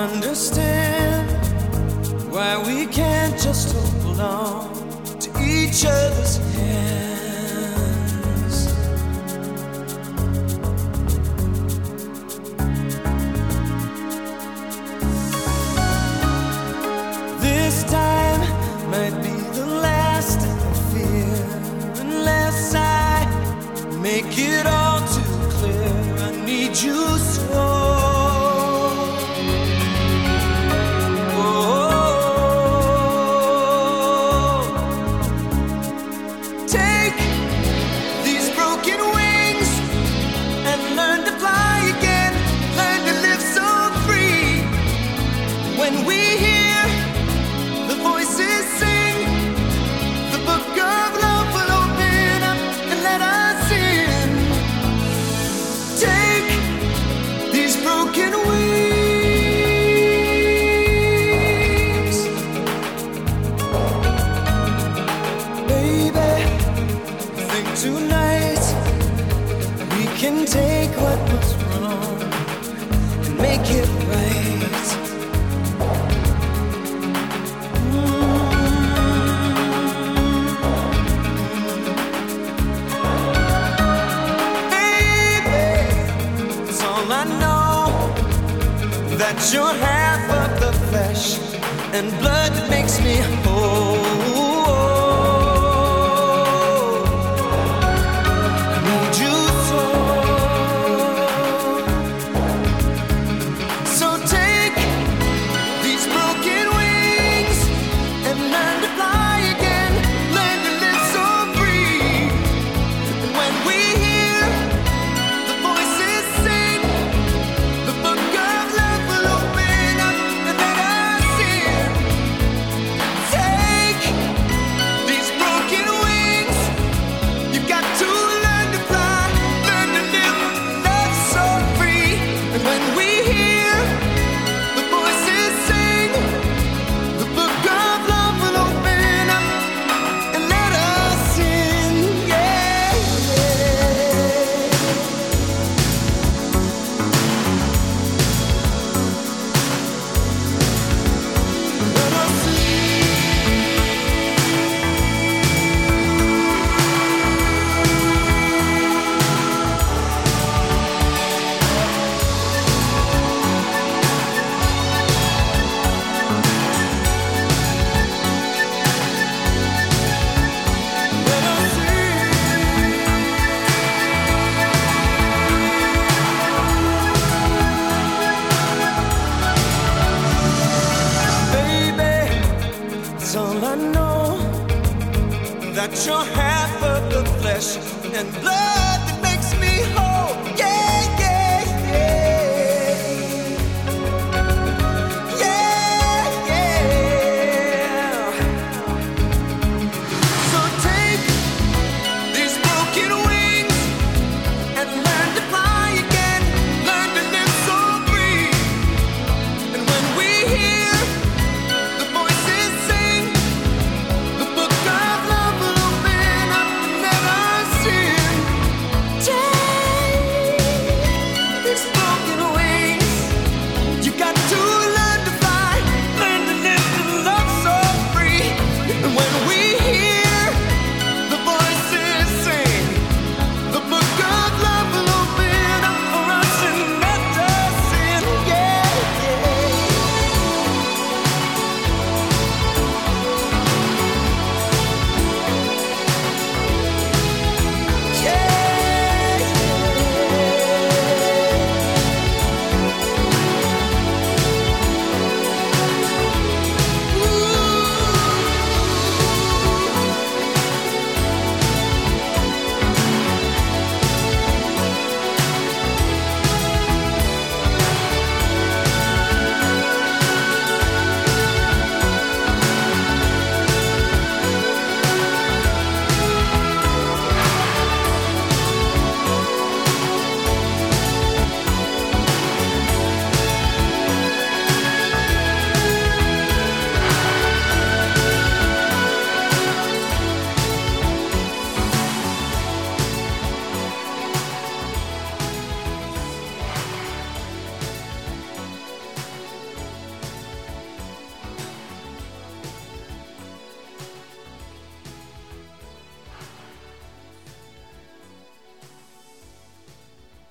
understand why we can't just hold on to each other's hands. This time might be the last I fear, unless I make it all too clear. I need you so. Tonight we can take what was wrong and make it right. Baby, it's all I know, that you're half of the flesh and blood that makes me whole. That you're half of the flesh and blood